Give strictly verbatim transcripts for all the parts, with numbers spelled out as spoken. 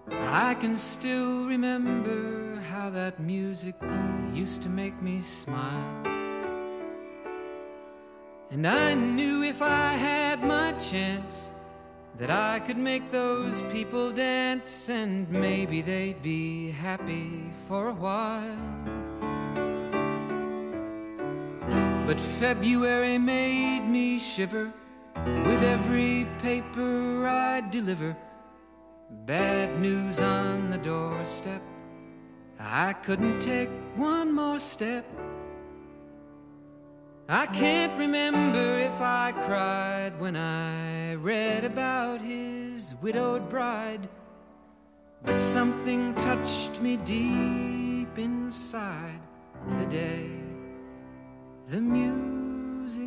I can still remember how that music used to make me smile. And I knew if I had my chance that I could make those people dance, and maybe they'd be happy for a while. But February made me shiver with every paper I deliver. Bad news on the doorstep, I couldn't take one more step. I can't remember if I cried when I read about his widowed bride, but something touched me deep inside the day the music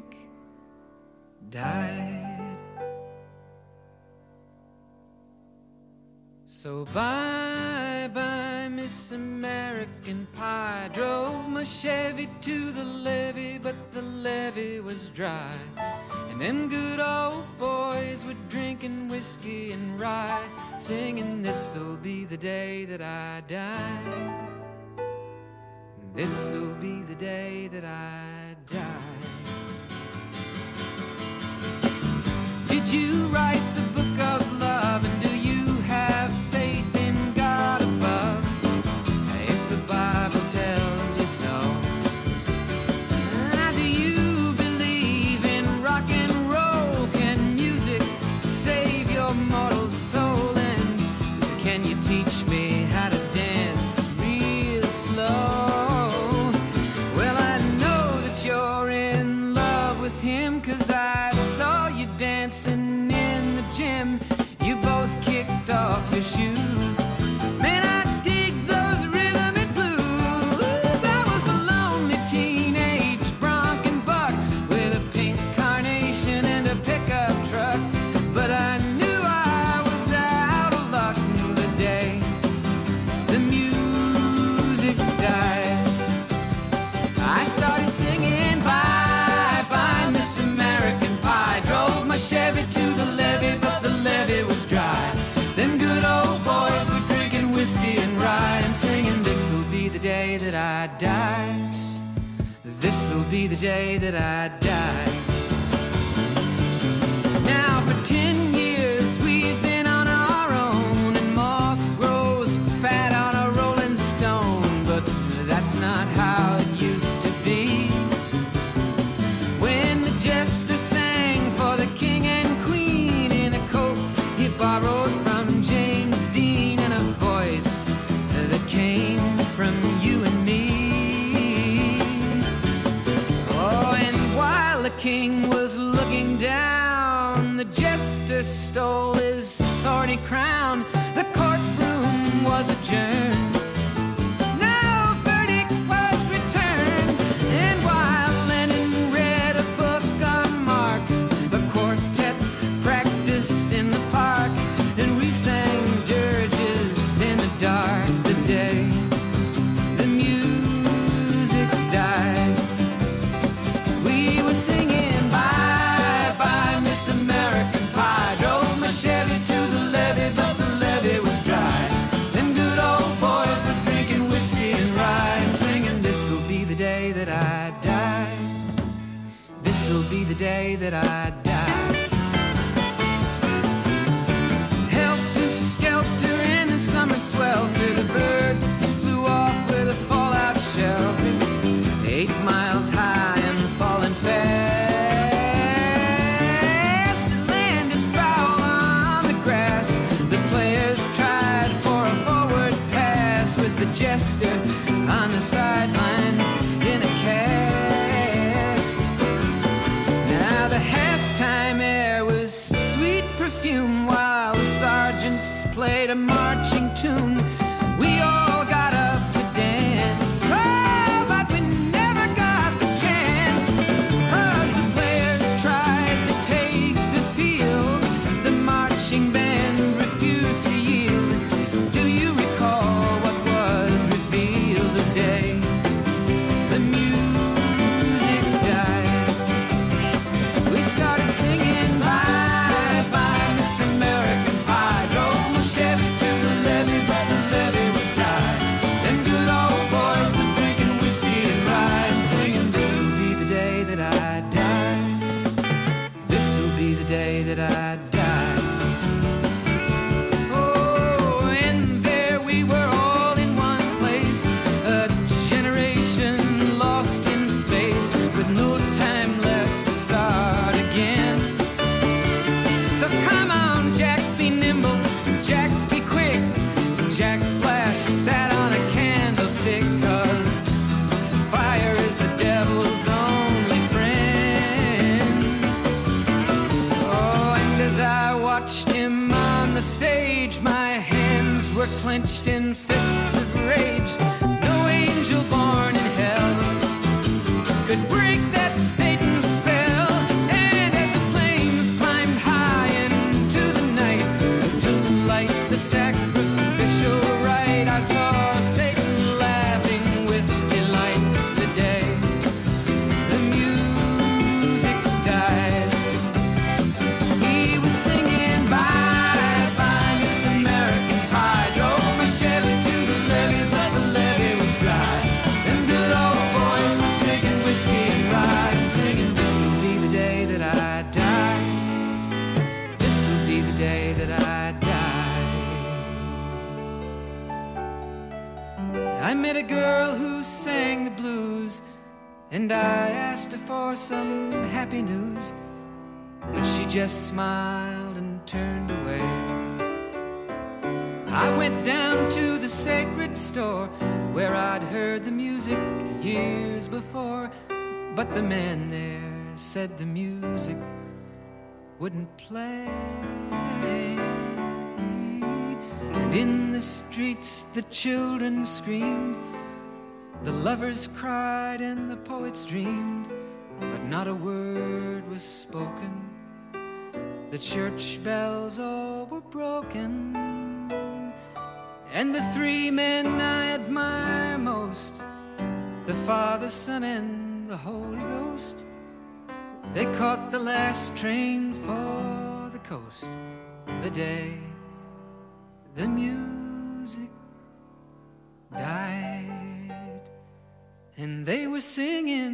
died. So bye bye Miss American Pie. Drove my Chevy to the levee, but the levee was dry. And them good old boys were drinking whiskey and rye, singing, this'll be the day that I die. This'll be the day that I die. Did you write the book of love, and do you have faith in God above? If the Bible tells you so. Now, do you believe in rock and roll? Can music save your mortal soul? And can you teach me how to dance real slow? Cause I saw you dancing in the gym. You both kicked off your shoes. Man, I dig those rhythm and blues. I was a lonely teenage bronc and buck with a pink carnation and a pickup truck. But I knew I was out of luck the day the music died. I started singing bye bye Miss American Pie. Drove my Chevy to the levee, but the levee was dry. Them good old boys were drinking whiskey and rye, and singing, this'll be the day that I die. This'll be the day that I die. Now for ten years we've been on our own, and moss grows fat on a rolling stone. But that's not how it used to be. When the jester sang for the king and queen in a coat he borrowed from James Dean, and a voice that came from you and me. Oh, and while the king was looking down, the jester stole his thorny crown. The courtroom was adjourned. No verdict was returned. And while Lenin read a book on Marx, the quartet practiced in the park, and we sang dirges in the dark the day the music died. We were singing bye bye Miss American Pie. Drove my Chevy to the levee, but the levee was dry. Them good old boys were drinking whiskey and rye, and singing, this'll be the day that I die. This'll be the day that I die. Helter skelter in the summer swelter, the birds flew off with a fallout shelter. Eight miles high and falling fast, it landed foul on the grass. The players tried for a forward pass, with the jester on the sidelines in a cast. Now the halftime air was sweet perfume, while the sergeants played a marching tune. We all got up to dance, oh, but we never got the chance, 'cause the players tried to take the field. The marching band refused to yield. Do you recall what was revealed the day the music died? We started singing bye bye Miss American Pie. Drove my Chevy to the levee, Jack Flash sat on a candlestick, 'cause fire is the devil's only friend. Oh, and as I watched him on the stage, my hands were clenched in fists of rage. No angel born in hell could break that Satan's spell. And as the flames climbed high into the night to light the sacrificial rite, I saw Satan laughing with delight. The day the music died, he was singing bye bye Miss American Pie. Drove my Chevy to the levee, but the levee was dry. Them good old boys were drinking whiskey and rye, singing, this'll be the day that I die. This'll be the day that I die. I met a girl who sang the blues, and I asked her for some happy news, but she just smiled and turned away. I went down to the sacred store where I'd heard the music years before, but the man there said the music wouldn't play. And in the streets the children screamed, the lovers cried and the poets dreamed, but not a word was spoken. The church bells all were broken, and the three men I admire most, the Father, Son, and the Holy Ghost, they caught the last train for the coast. The day the music died, and they were singing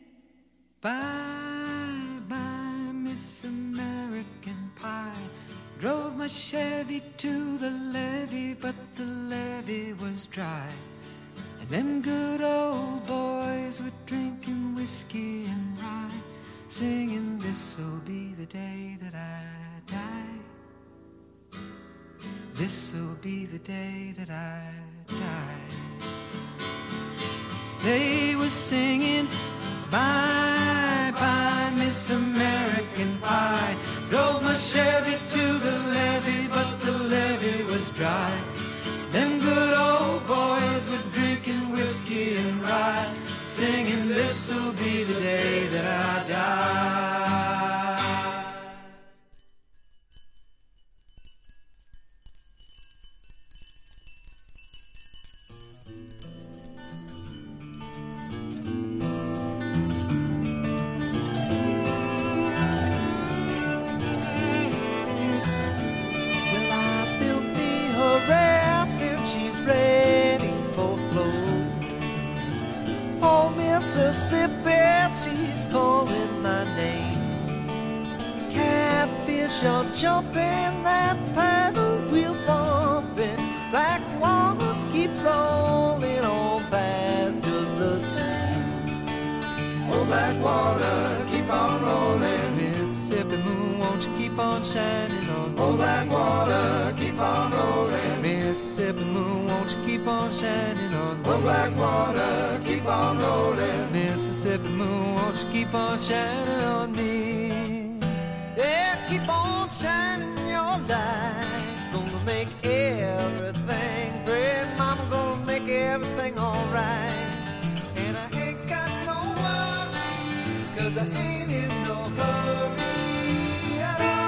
bye bye Miss American Pie. Drove my Chevy to the levee, but the levee was dry. And them good old boys were drinking whiskey and rye, singing, this'll be the day that I die. This'll be the day that I die. They were singing bye bye Miss American Pie. Drove my Chevy to the levee, but the levee was dry. Them good old boys were drinking whiskey and rye, singing, this'll be the day that I die. Mississippi, she's calling my name. Catfish are jumping, that paddle wheel bumping. Black water keep rolling on past just the same. Oh, black water, keep on rolling. Mississippi moon, won't you keep on shining on me? Oh, black water, keep on rolling. Mississippi moon, won't you keep on shining on me? Oh, black water, keep on rolling. Mississippi moon, won't you keep on shining on me? Yeah, keep on shining your light. Gonna make everything great. Mama gonna make everything alright. And I ain't got no worries, 'cause I ain't in no hurry at all.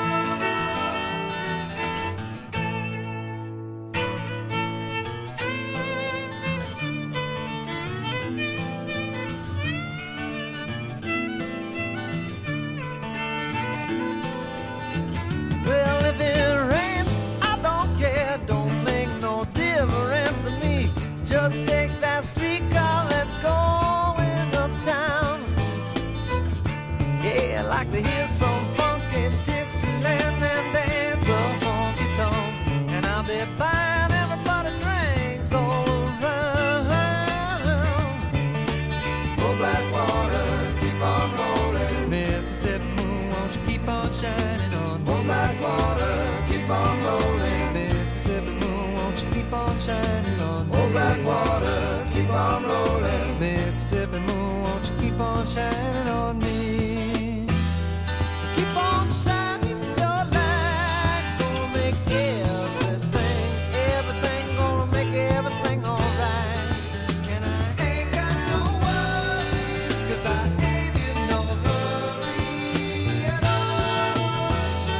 Well, if it rains, I don't care. Don't make no difference to me. Just take that streetcar, let's go in uptown. Yeah, I like to hear some funky Dixieland and dance a honky tonk. And I'll be buying everybody drinks all around. Oh, black water, keep on rolling. Mississippi moon, won't you keep on shining on me? Oh, black water, keep on rolling. Mississippi moon, won't you keep keep on shining on me. Old Blackwater, keep on rolling. Mississippi moon, won't you keep on shining on me? Keep on shining your light, gonna make everything, everything, gonna make everything alright. And I ain't got no worries, 'cause I ain't in no hurry at all.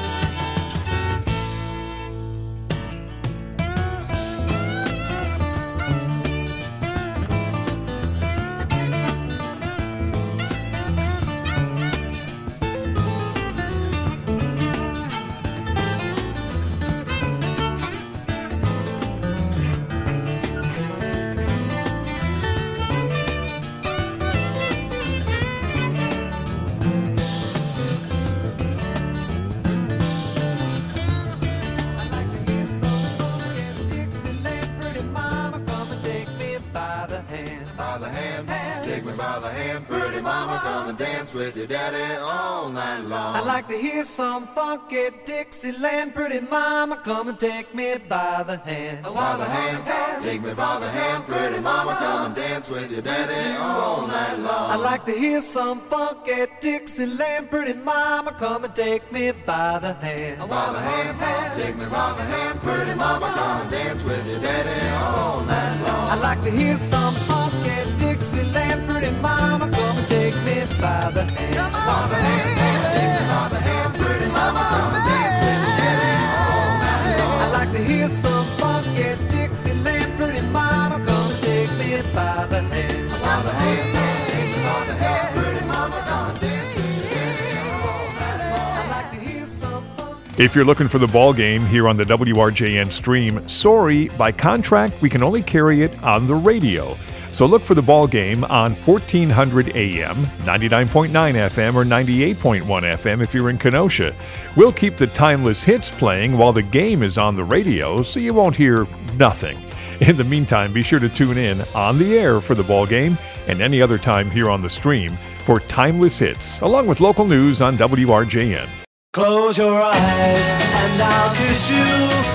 Pretty mama, come and dance with your daddy all night long. I'd like to hear some funky Dixieland. Pretty mama, come and take me by the hand. By the hand, take me by the hand. Pretty mama, come and dance with your daddy all night long. I'd like to hear some funky Dixieland. Pretty mama, come and take me by the hand. By the hand, take me by the hand. Pretty mama, come and dance with your daddy all night long. I'd like to hear some funky Dixieland. Pretty mama, come and take me by the hand. By the hand, take me by the hand. Pretty mama, come and dance with your daddy all night long. I'd like to hear some funky Dixieland. Pretty mama, come and take me by the hand. By the hand, take me by the hand. Pretty mama, come and dance with your daddy all night long. I'd like to hear some funky. If you're looking for the ball game here on the W R J N stream, sorry, by contract, we can only carry it on the radio. So look for the ball game on fourteen hundred A M, ninety-nine point nine F M, or ninety-eight point one F M if you're in Kenosha. We'll keep the timeless hits playing while the game is on the radio, so you won't hear nothing. In the meantime, be sure to tune in on the air for the ball game and any other time here on the stream for timeless hits, along with local news on W R J N. Close your eyes and I'll kiss you.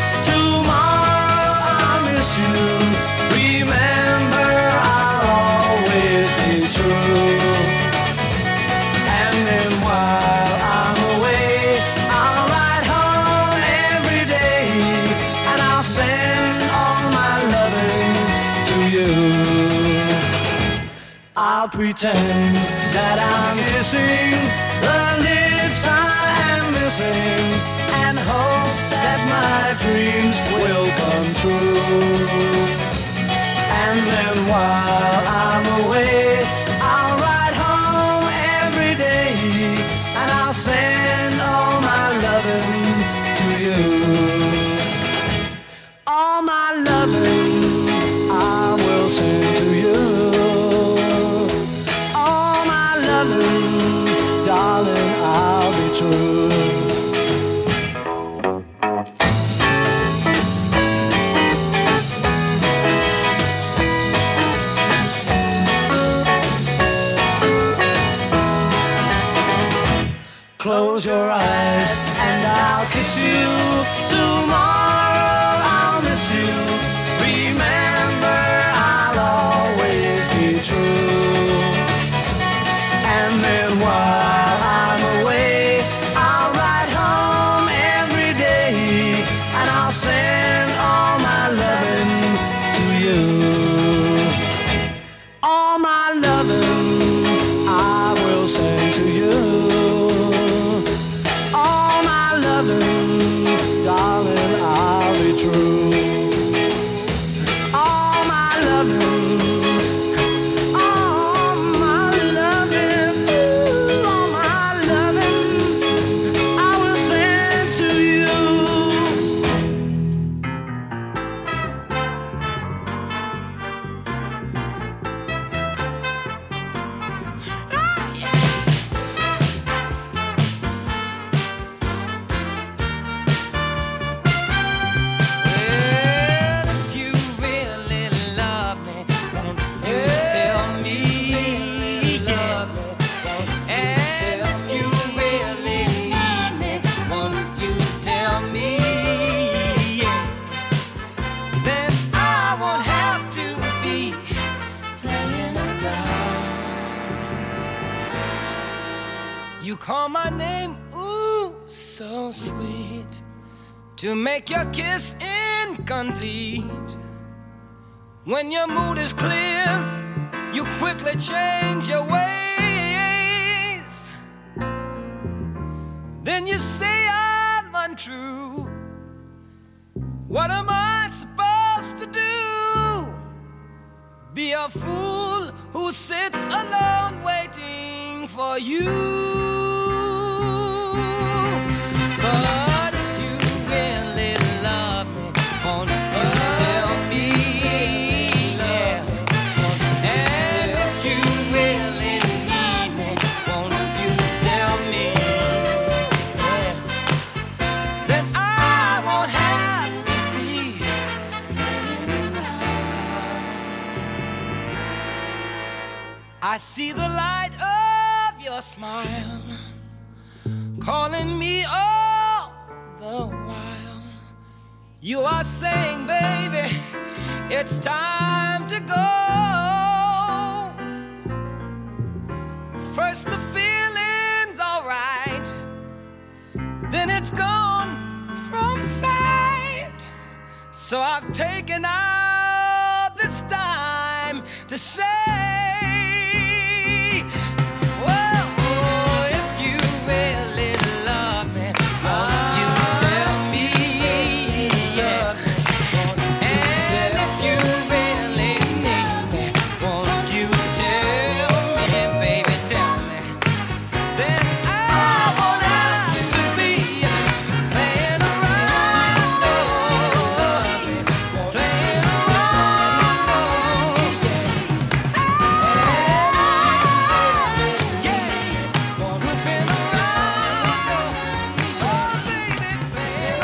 Tomorrow I'll miss you. Remember, I'll always be true. And then while I'm away, I'll ride home every day, and I'll send all my loving to you. I'll pretend that I'm kissing the lips I am missing, and hope that my dreams will come true. And then while I'm away, I'll ride home every day, and I'll send all my loving to you. All my loving I will send to you. All my loving, darling, I'll be true. Close your eyes and I'll kiss you. Tomorrow I'll miss you. Remember, I'll always be true. And then while I'm away, I'll ride home every day, and I'll send all my loving to you. All my loving I will send to you. You call my name, ooh, so sweet, to make your kiss incomplete. When your mood is clear, you quickly change your ways. Then you say I'm untrue. What am I supposed to do? Be a fool who sits alone waiting for you. But if you really love me, won't you tell me? Yeah. And if you really need me, won't you tell me? Yeah. Then I won't have to be. I see the light of your smile calling me all the while. You are saying, baby, it's time to go. First the feeling's alright, then it's gone from sight. So I've taken out this time to say, well, oh, if you really love me, won't you tell me? Yeah. And if you really need me, won't you tell me, baby, tell me? Then I won't have to be playing around, oh, playing around, oh, yeah. Yeah, goofing around, oh, oh, baby, playing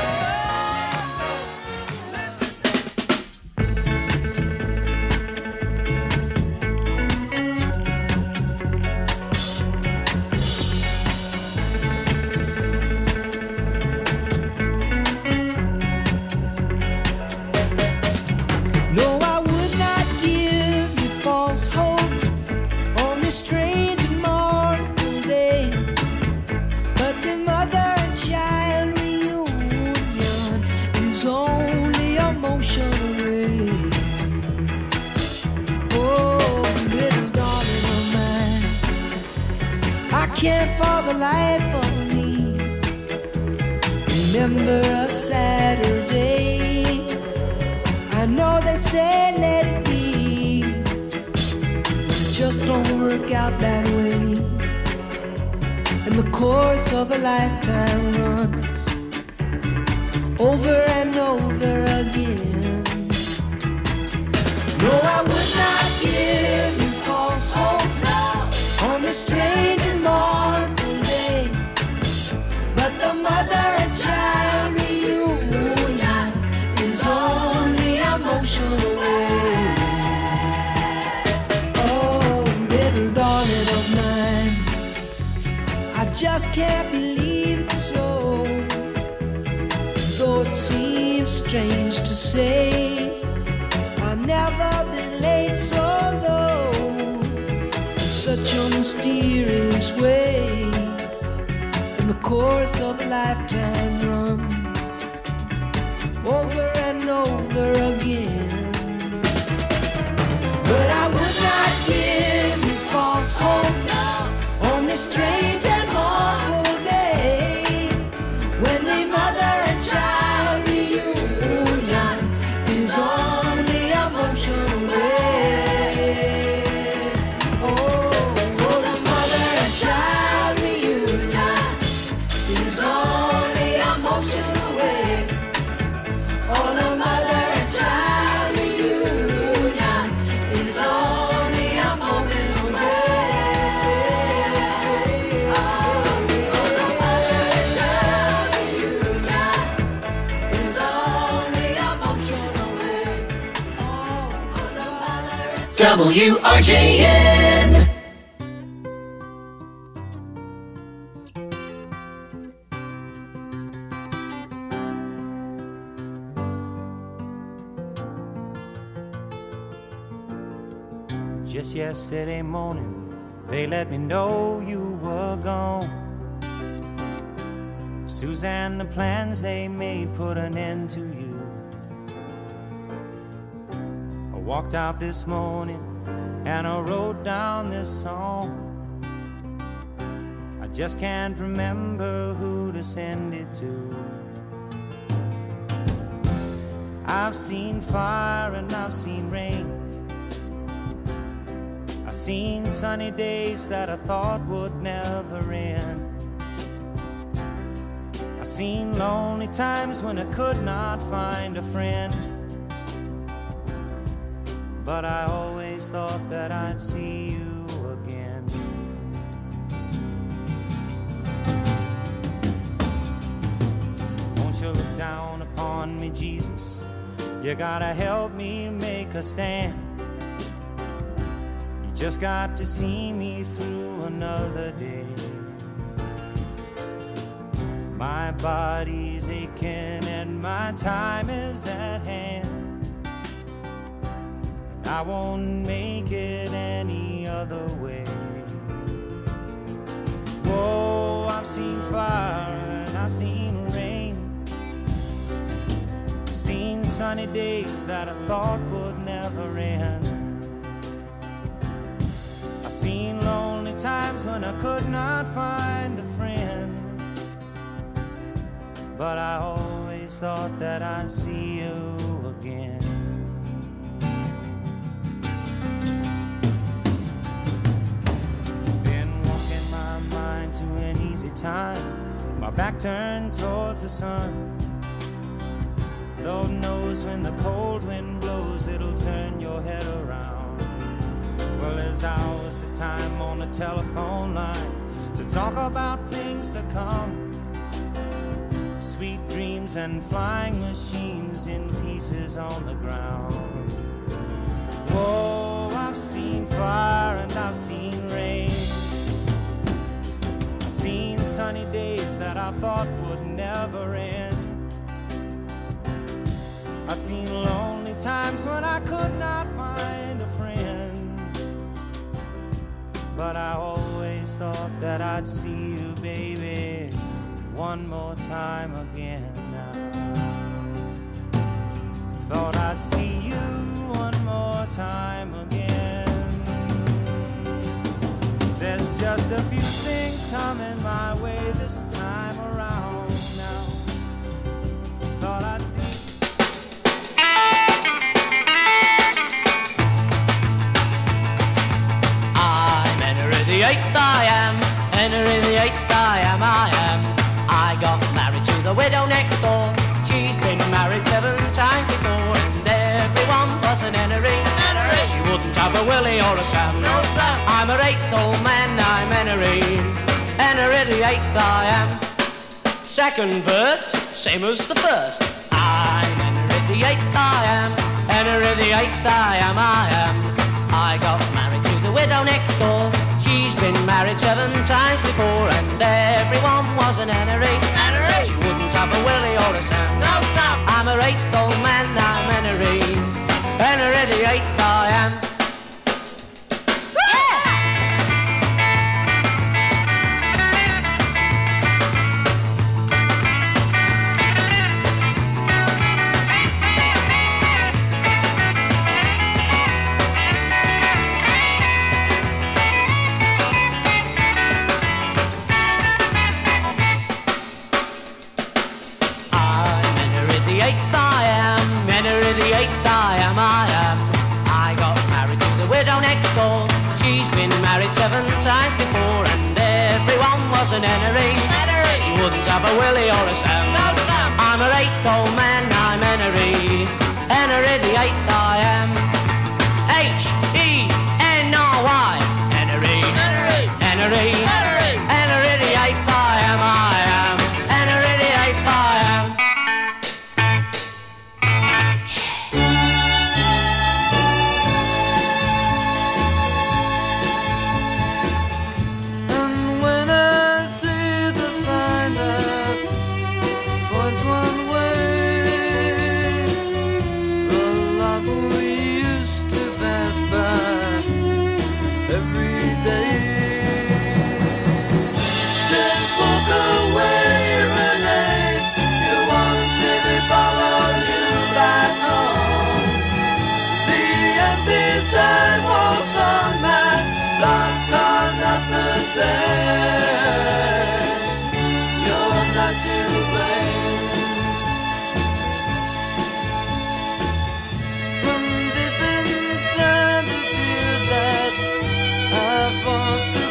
No, I would not give you false hope on this strange and mournful day. But the mother and child reunion is only a motion away. Oh, little darling of mine, I can't for the life of me remember a Saturday. I know they say let it be, but it just don't work out that way. And the course of a lifetime runs over and over again. No, I would not give you false hope on this strange and mournful day. But the mother and child reunion is only a motion away. Oh, little darling of mine, I just can't believe it's so. Though it seems strange to say, I've never been laid so low in such a mysterious way. And the course of a lifetime runs over and over again. But I would not give you false hope on this strange and mournful day, when the mother and child reunion is only a motion away. Oh, oh, the mother and child reunion is only a motion away. Oh, the mother and child reunion is only a moment away. Oh, the mother and child reunion is only a motion away. Oh, the mother and W R J N. Just yesterday morning, they let me know you were gone. Suzanne, the plans they made put an end to you. I walked out this morning and I wrote down this song. I just can't remember who to send it to. I've seen fire and I've seen rain. I've seen sunny days that I thought would never end. I've seen lonely times when I could not find a friend. But I always thought that I'd see you again. Won't you look down upon me, Jesus? You gotta help me make a stand. You just got to see me through another day. My body's aching and my time is at hand. I won't make it any other way. Whoa, I've seen fire and I've seen rain. I've seen sunny days that I thought would never end. I've seen lonely times when I could not find a friend. But I always thought that I'd see you again. To an easy time, my back turned towards the sun. Lord knows when the cold wind blows, it'll turn your head around. Well, there's hours of time on the telephone line to talk about things to come. Sweet dreams and flying machines in pieces on the ground. Whoa, I've seen fire and I've seen rain. Seen sunny days that I thought would never end. I've seen lonely times when I could not find a friend. But I always thought that I'd see you, baby, one more time again now. Thought I'd see you one more time again. There's just a few things coming my way this time around now. Thought I'd see. I'm Henry the Eighth, I am. Henry the Eighth, I am, I am. I got married to the widow next door. She's been married seven times before, and everyone was an Henry. Henry. She wouldn't have a Willie or a Sam. No Sam. I'm her eighth old man, I'm Henry. Henry the Eighth, I am. Second verse, same as the first. I'm Henry the Eighth, I am. Henry the Eighth, I am, I am. I got married to the widow next door. She's been married seven times before, and everyone was an Henry. Henry. She wouldn't have a Willie or a Sam. No Sam. I'm her eighth old man, I'm Henry. Henry the Eighth, I am. Seven times before, and everyone was an Henry. Henry. She wouldn't have a Willie or a Sam. No Sam. I'm her eighth old man, I'm Henry. Henry the Eighth, I am. H E N R Y. Henry. Henry. Henry. Henry. Henry the Eighth, I am. I am. Henry the Eighth, I am. Love same. You're not to blame. From deep inside the tears that I forced to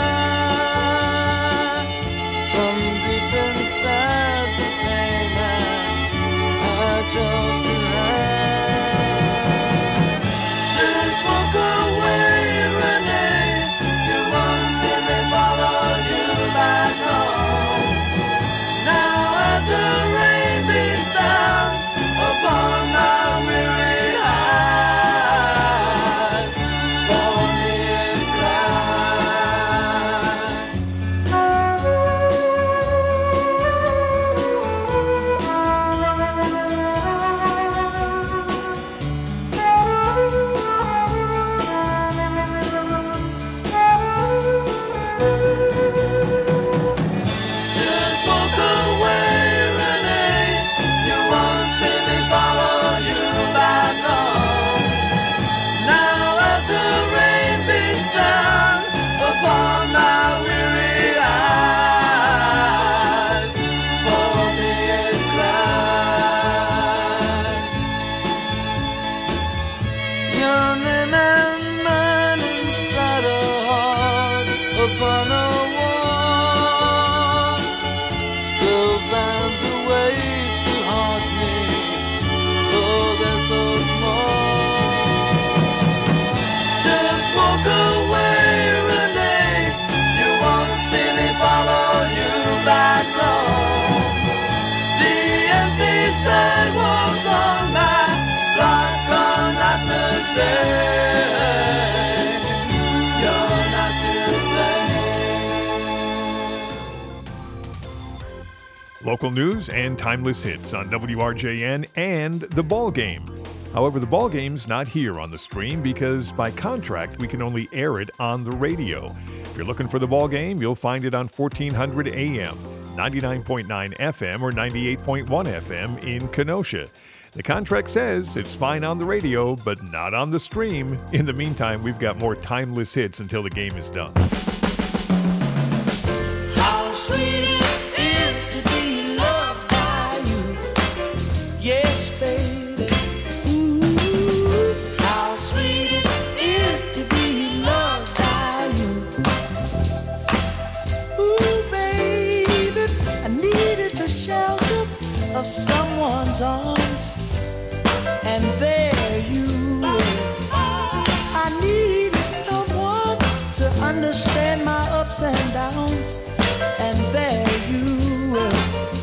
cry, from deep inside the pain that I chose to hide. Just walk away, Renee. You won't see me follow you back home. Now as the rain beats down upon my weary eyes, for me and just walk away, Renee. You won't see me follow you back home. Now as the rain beats down upon my weary eyes, for me and cry. Your name and mine inside a heart upon a wall, still bound the way to haunt me, though they're so small. Just walk away, Renee. You won't see me follow you back home. The empty sidewalks on my block are not the same. You're not to blame. Local news and timeless hits on W R J N and The Ball Game. However, The Ball Game's not here on the stream because by contract we can only air it on the radio. If you're looking for The Ball Game, you'll find it on fourteen hundred A M, ninety-nine point nine F M, or ninety-eight point one F M in Kenosha. The contract says it's fine on the radio, but not on the stream. In the meantime, we've got more timeless hits until the game is done. How sweet it is to be loved by you. Yes, baby. Ooh, how sweet it is to be loved by you. Ooh, baby, I needed the shelter of someone's arms, and there you were. I needed someone to understand my ups and downs, and there you were.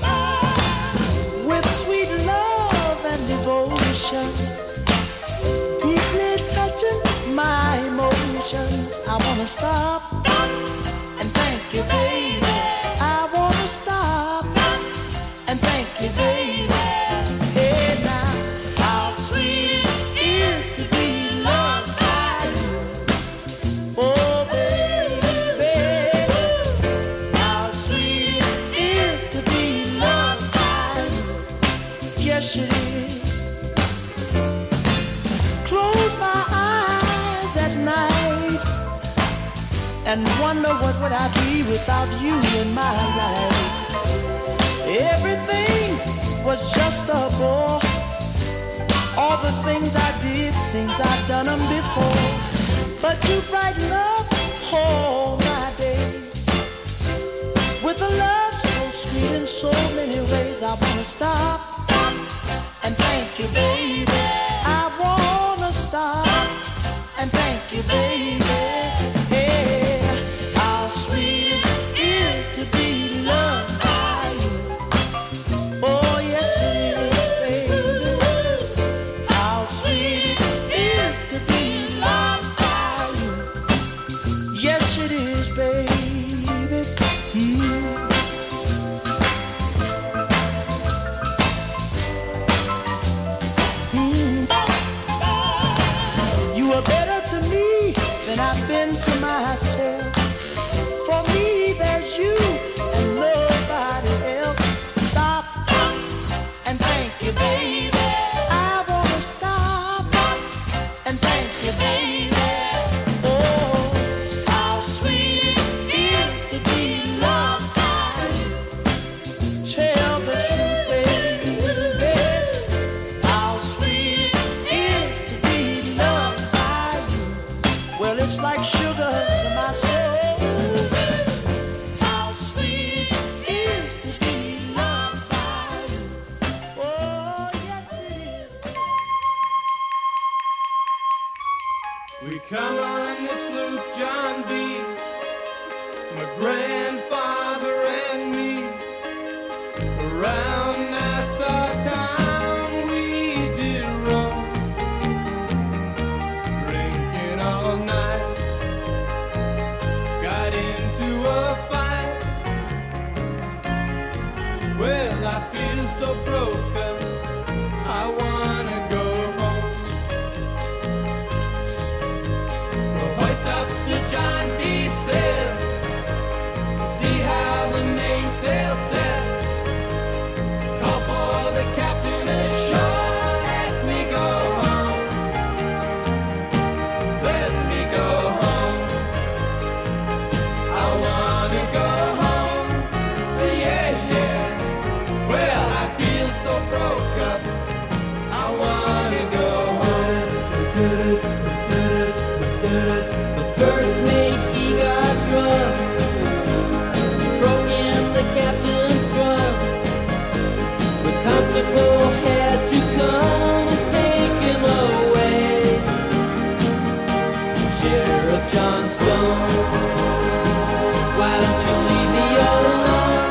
With sweet love and devotion, deeply touching my emotions. I wanna stop and thank you, baby. I wanna stop and thank you, baby. Hey now, how sweet it is to be loved by you. Oh, baby, baby, how sweet it is to be loved by you. Yes, it is. Close my eyes at night and wonder what would I be without you in my life. Everything was just a bore. All the things I did seems I've done them before. But you brighten up all my days with a love so sweet in so many ways. I wanna stop and thank you, baby. I wanna stop and thank you, baby. Hey, how sweet it is to be loved by you. Oh, yes it is, baby. How sweet it is to be loved by you. Yes it is, baby. Mm. We come on this loop, John B., my grandfather and me. Around Nassau town we did roam, drinking all night. Got into a fight. Well, I feel so broken, I wanna go home. So hoist up the John B. sail, see how the mainsail sets. Call for the captain ashore, let me go home. Let me go home. I wanna go home. Yeah, yeah. Well, I feel so broke up, I wanna go home. The first mate, he got drunk, broke in the captain's drum. The constable had to come and take him away. Sheriff John Stone, why don't you leave me alone?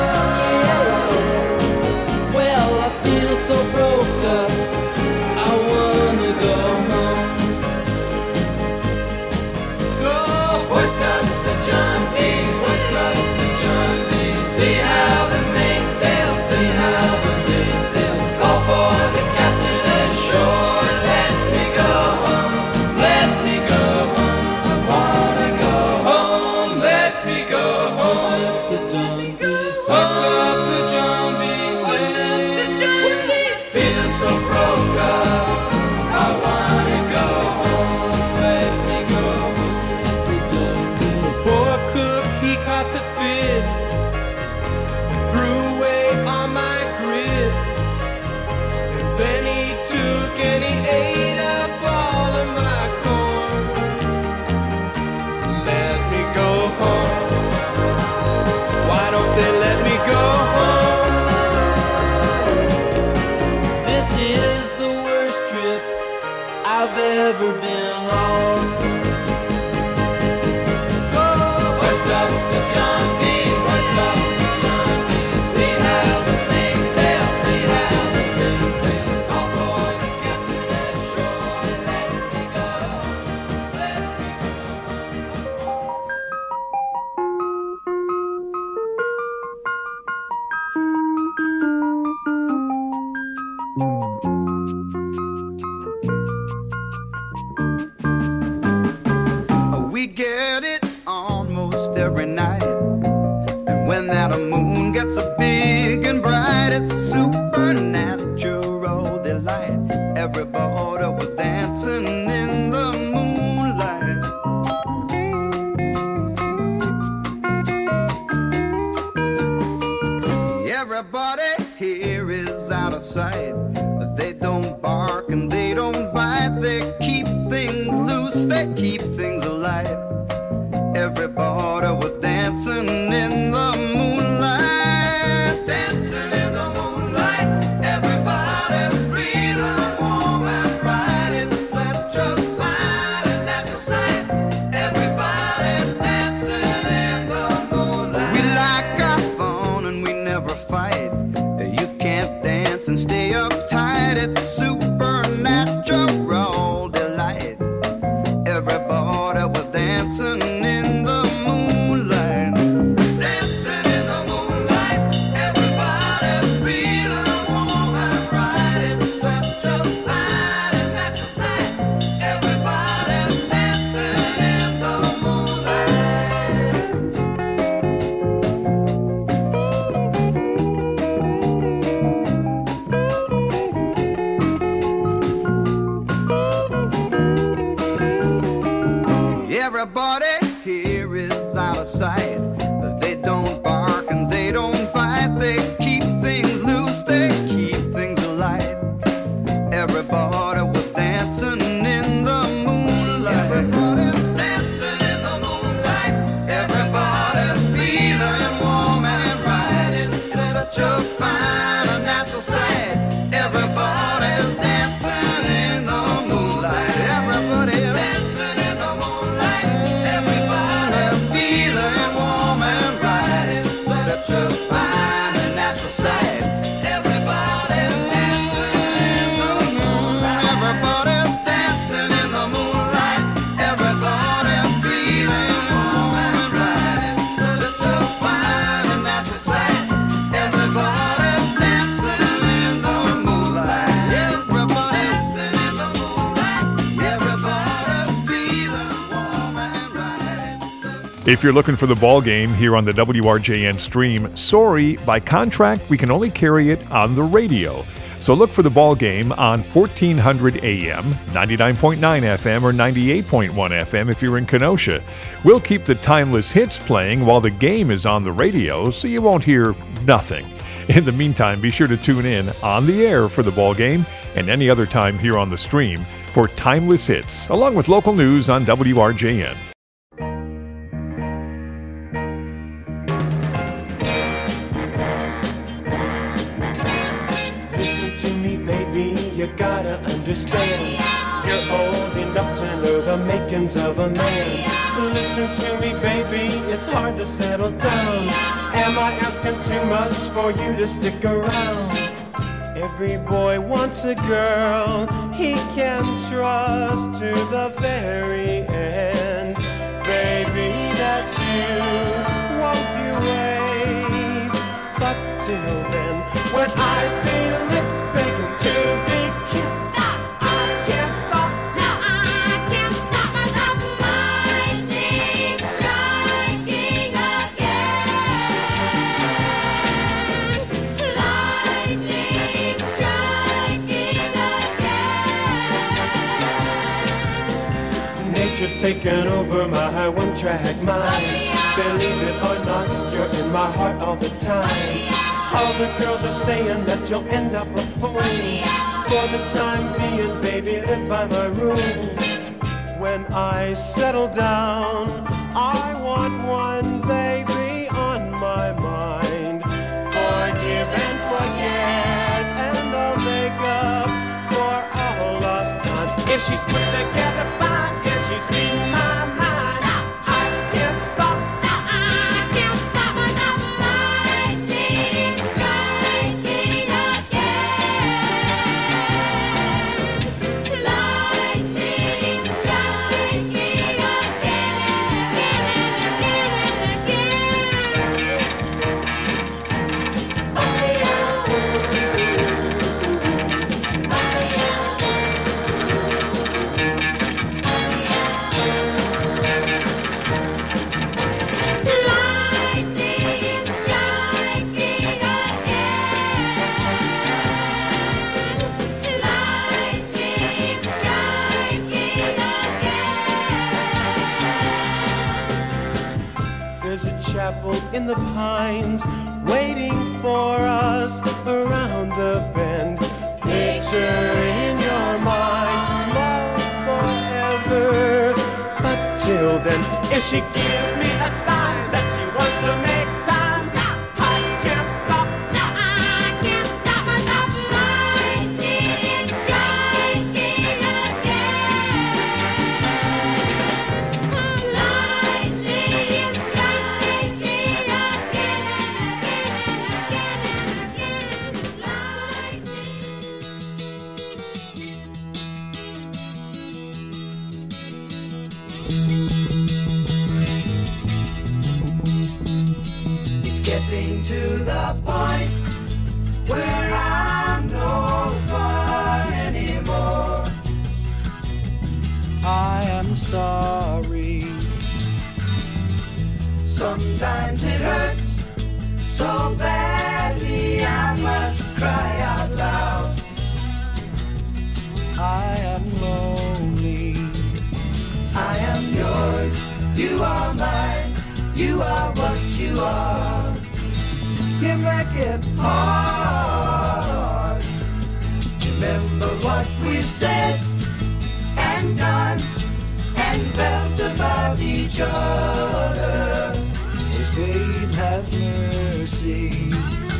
Yeah. Well, I feel so broke up, I wanna go home. So hoist up the John B., hoist up the John B. See how the mainsail, see how the mainsail. Call for the captain ashore, let me go home, let me go home. I wanna go home, let me go home. Hoist up the John B., hoist up the John B. Feel so broke up, I wanna go home, let me go home. Poor cook, he caught the fit and threw away all my grit. And then he took and he ate up all of my corn. Let me go home. Why don't they let me go home? This is the worst trip I've ever been on. Hoist up the John B., hoist up the John B. See how the mainsail, see how the mainsail. Call for the captain ashore, let me go home, let me go home. We get it almost every night. And when that moon gets so big and bright, it's supernatural delight. Everybody was dancing in the moonlight. Everybody here is out of sight. They don't bark and they don't bite. They keep things loose, they keep things alive. Everybody was dancing in the moonlight, dancing in the moonlight. Everybody's feeling warm and bright. It's such a fine and natural sight. Everybody's dancing in the moonlight. We like our fun and we never fight. You can't dance and stay uptight. It's supernatural delight. Everybody was dancing in the moonlight, dancing in the moonlight. Everybody's feeling warm and bright. It's such a fine and natural sight. Everybody's dancing in the moonlight. Everybody here is out of sight. They don't bark and they don't bite. They keep things loose, they keep things alive. Everybody was dancing in the moonlight. Everybody's dancing in the moonlight. Everybody's feeling warm and bright. It's such a fine and natural sight. Everybody's dancing in the moonlight. Everybody's dancing If you're looking for the ball game here on the W R J N stream, sorry, by contract, we can only carry it on the radio. So look for the ball game on fourteen hundred A M, ninety-nine point nine F M, or ninety-eight point one F M if you're in Kenosha. We'll keep the timeless hits playing while the game is on the radio, so you won't hear nothing. In the meantime, be sure to tune in on the air for the ball game and any other time here on the stream for timeless hits, along with local news on W R J N. You gotta understand, you're old enough to know the makings of a man. Listen to me, baby, it's hard to settle down. Am I asking too much for you to stick around? Every boy wants a girl he can trust to the very end. Baby, that's you, won't you wait? But till then, when I see lips begging to be just taking over my one-track mind. Believe it or not, you're in my heart all the time. All the girls are saying that you'll end up a fool. For the time being, baby, live by my rules. When I settle down, I want one baby on my mind. Forgive and forget, and I'll make up for all lost time. If she's put together fine, she's in my mind. Stop. I can't stop. Stop. I can't stop myself. Lightning striking again. Lightning striking in the pines, waiting for us around the bend. Picture in your mind, love forever. But till then, if she gives me a sign that she wants to make time, stop, I can't stop. Stop, I can't stop myself. Lightning striking again. Lightning getting to the point where I'm no fun anymore. I am sorry. Sometimes it hurts so badly I must cry out loud. I am lonely. I am yours. You are mine. You are what you are. You make it hard. Remember what we've said and done and felt about each other. Oh, babe, have mercy.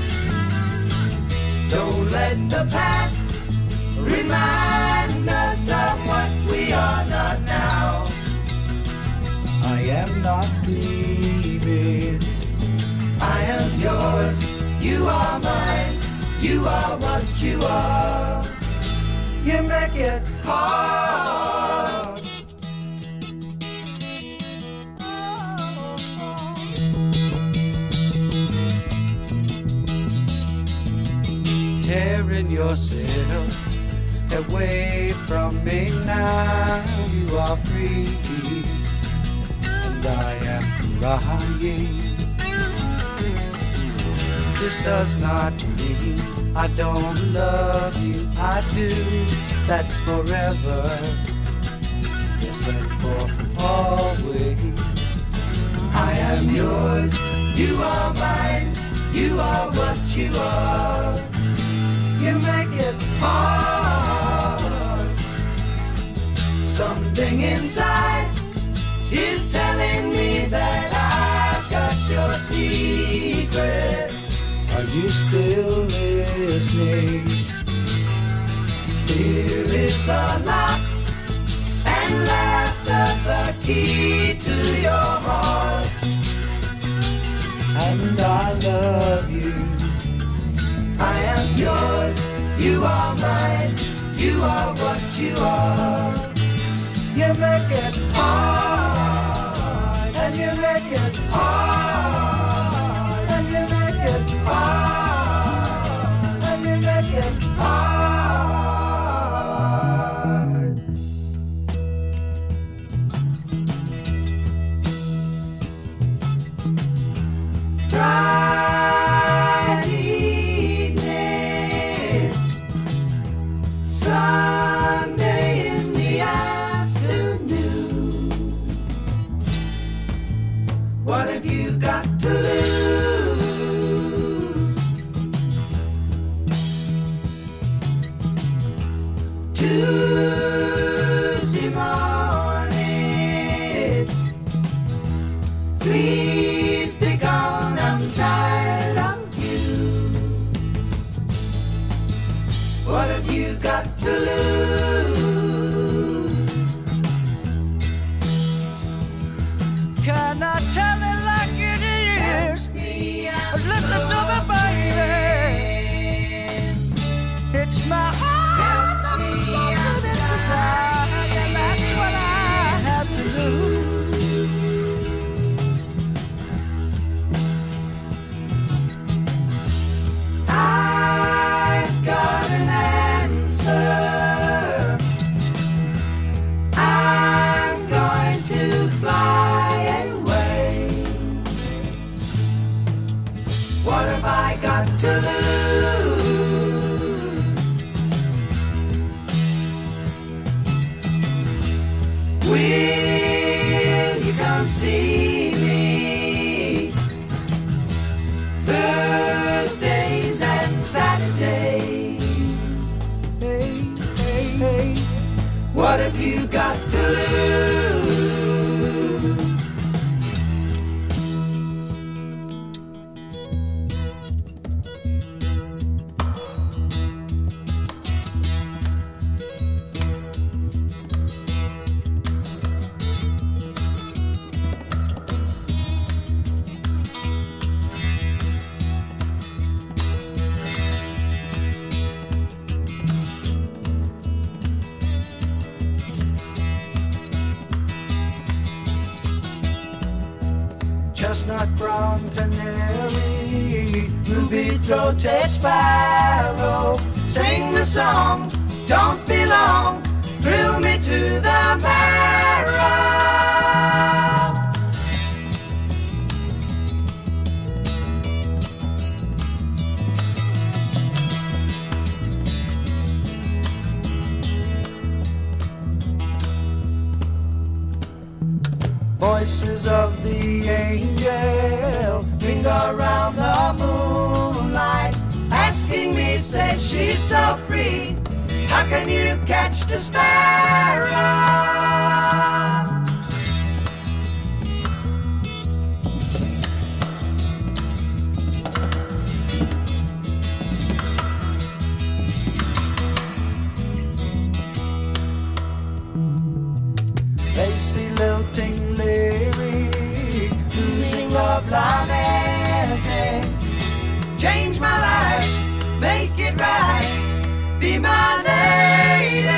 Don't let the past remind us of what we are not now. I am not dreaming. I am yours. You are mine. You are what you are. You make it hard. Tearing yourself away from me now. You are free. and I am crying. This does not mean I don't love you, I do. That's forever, yes, and for always. I am yours, you are mine, you are what you are. You make it hard. Something inside is telling me that I've got your secret. Are you still listening? Here is the lock and laughter, the key to your heart. And I love you. I am yours, you are mine, you are what you are. You make it hard, and you make it hard, and you make it hard, and you make it hard. Friday evening, Sunday in the afternoon. What have you got to lose? Tuesday morning, please be gone, I'm tired of you. What have you got to lose? Can I tell it like it is? Listen to me, baby. It's my heart that's a something, it's a die, and that's what I have to lose. I've got an answer. I'm going to fly away. What have I got to lose? Will you come see me Thursdays and Saturdays? Hey, hey, hey. What have you got to lose? Chestnut brown canary, ruby-throated sparrow, sing the song, don't be long, thrill me to the marrow. Voices of the angel ring around the moonlight, asking me, say she's so free, how can you catch the sparrow? Lacy lilting lyric, losing love lamenting. Change my life, make it right, be my lady.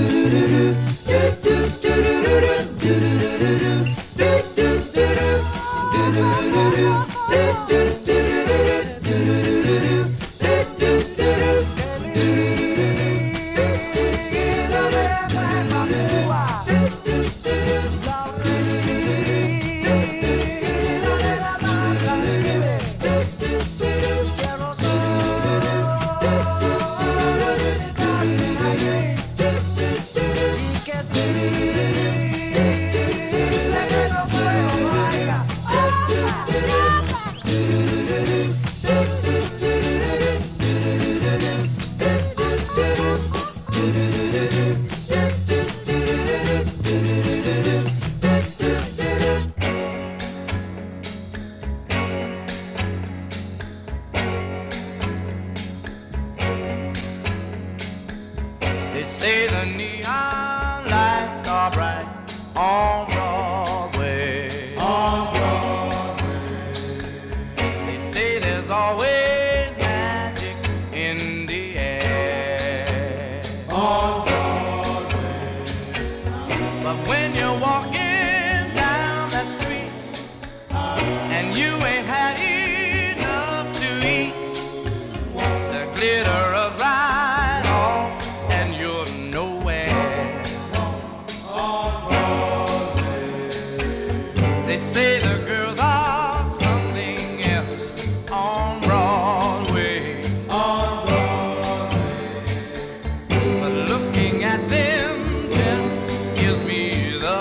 Do do do do do do do do do do do do do do. They say the neon lights are bright on Broadway. On Broadway. They say there's always magic in the air. On Broadway. But when you're walking down that street and you ain't had enough to eat, the glitter is right off and you're nowhere. On Broadway. They say the girls are something else on Broadway. On Broadway. But looking at them just gives me the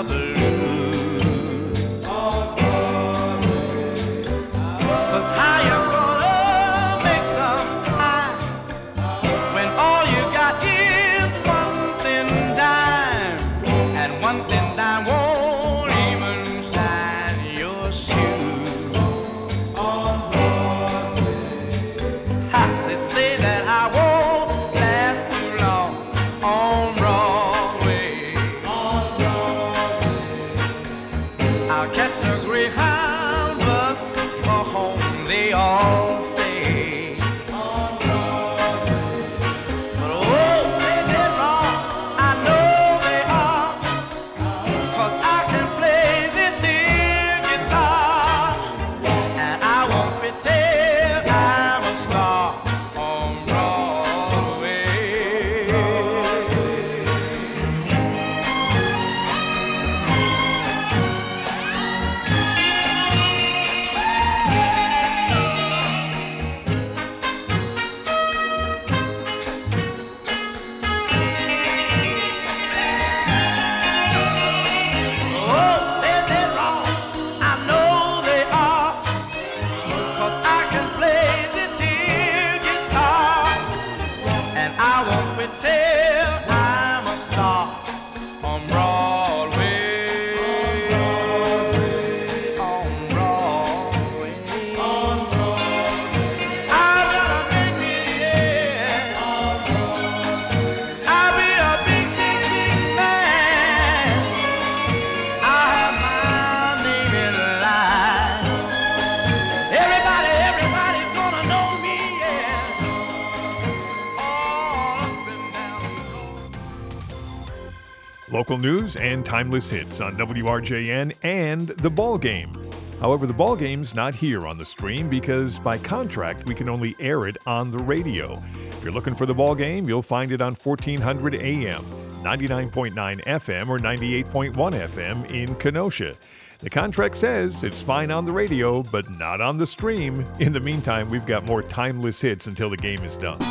blues. On Broadway. 'Cause how you gonna make some time when all you got is one thin dime, and one thin dime won't even shine your shoes. On Broadway. Ha, they say that I won't last too long on Broadway. On Broadway. I'll catch a Greyhound bus for home, they all say. On Broadway. But oh, they did wrong, I know they are, 'cause I can play this here guitar, and I won't pretend I'm a star on Broadway. Oh, they did wrong, I know they are, 'cause I can play this here guitar, and I won't pretend I'm a star on Broadway. On Broadway. On Broadway. I'm gonna make it, yeah. On Broadway. I'll be a big, big, big man. I have my name in lights. Everybody, everybody's gonna know me, yeah. All up and down the road. Local news and timeless hits on W R J N and The Ball Game. However, The Ball Game's not here on the stream because by contract we can only air it on the radio. If you're looking for The Ball Game, you'll find it on fourteen hundred A M, ninety-nine point nine F M, or ninety-eight point one F M in Kenosha. The contract says it's fine on the radio, but not on the stream. In the meantime, we've got more timeless hits until the game is done.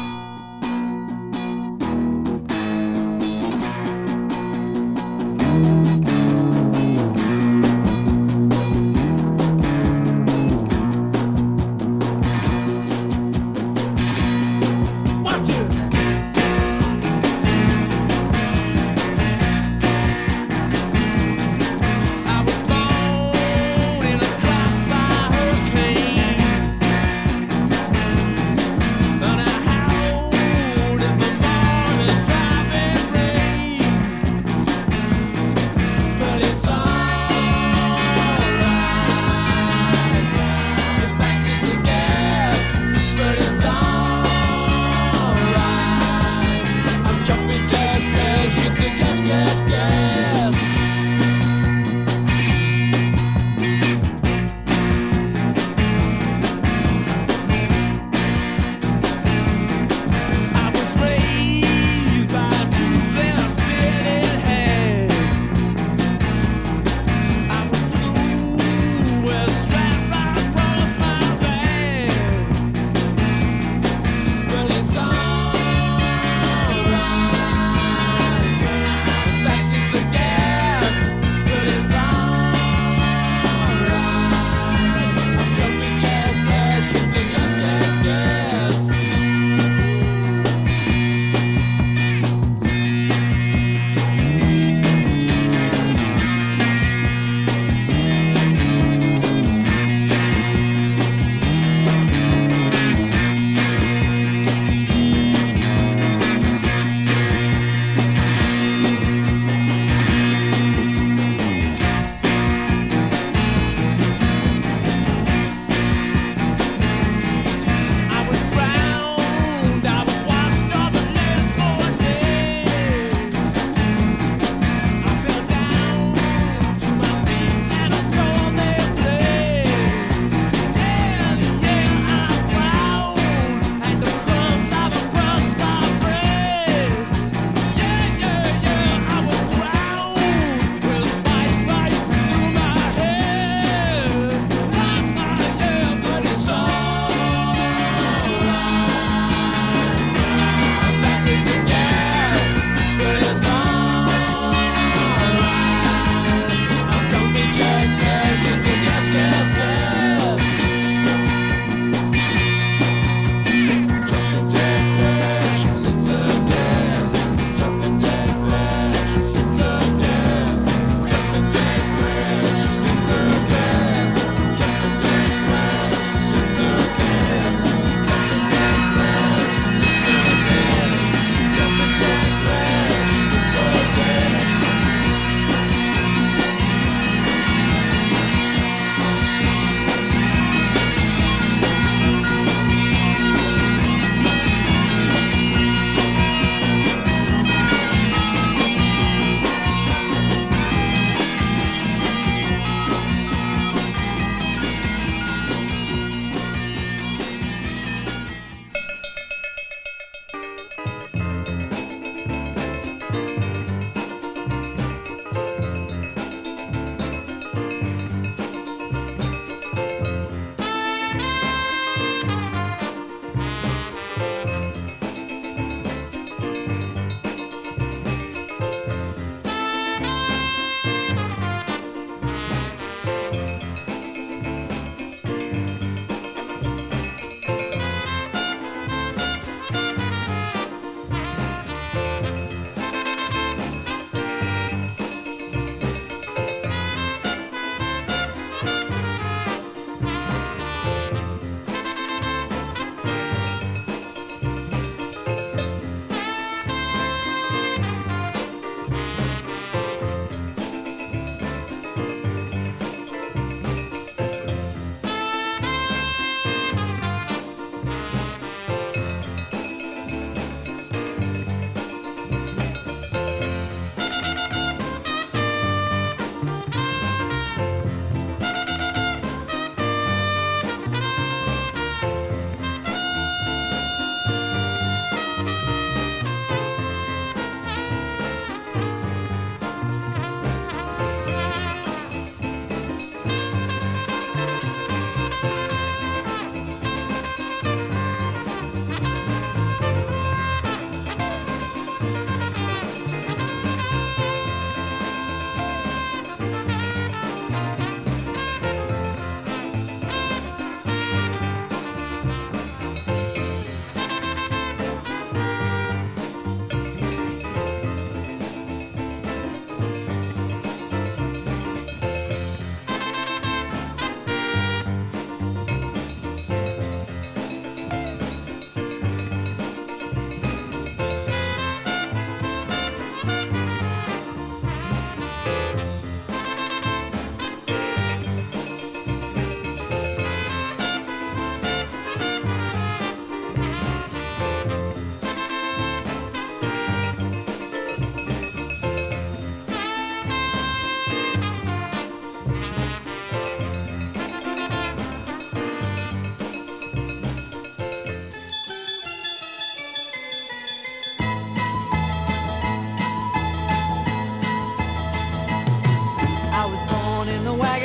Watch it. I was born in a crossfire hurricane, and I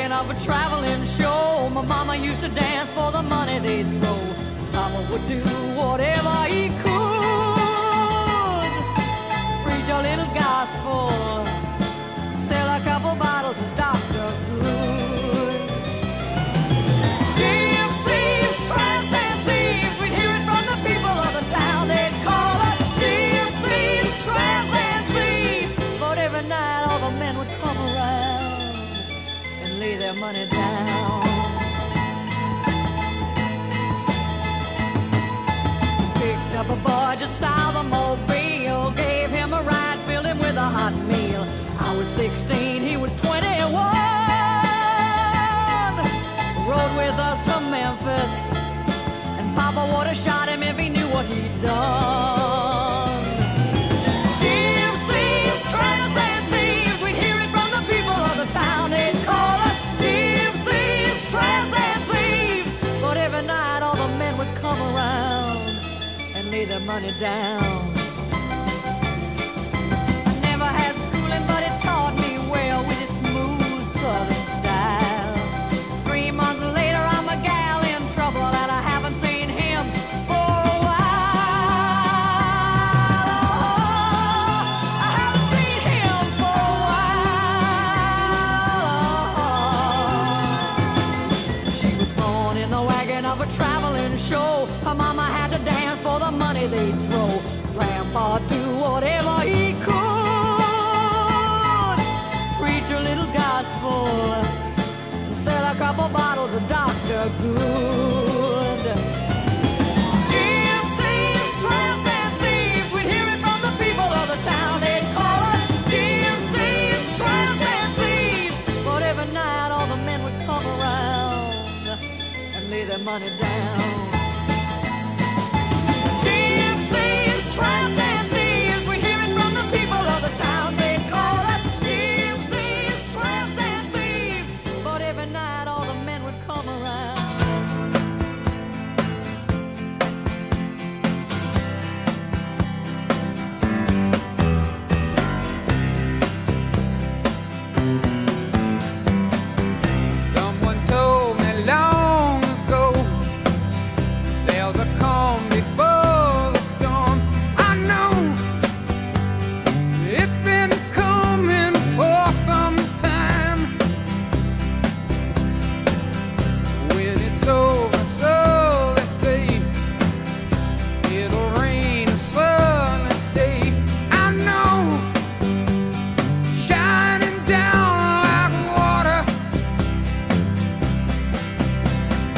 wagon of a traveling show. My mama used to dance for the money they'd throw. Papa would do whatever he could. Preach a little gospel, sell a couple bottles of Doctor Good. Gypsies, tramps, and thieves, we'd hear it from the people of the town. They'd call us gypsies, tramps, and thieves. But every night all the men would come around and lay their money down. Picked up a boy just south of Mobile, gave him a ride, filled him with a hot meal. I was sixteen, he was twenty-one. Rode with us to Memphis, and Papa would have shot him if he knew what he'd done. Gypsies, tramps, and thieves, we'd hear it from the people of the town. They'd call us gypsies, tramps, and thieves. But every night all the men would come around and lay their money down. I never had schooling, but it taught me well with its smooth southern style. Three months later, I'm a gal in trouble, and I haven't seen him for a while. Oh, I haven't seen him for a while. She was born in the wagon of a traveling show. Her mama had to dance for the money they'd throw. Grandpa do whatever he could. Preach a little gospel, sell a couple bottles of Doctor Good. Gypsies, tramps, and thieves, we'd hear it from the people of the town. They'd call us gypsies, tramps, and thieves. But every night all the men would come around and lay their money down.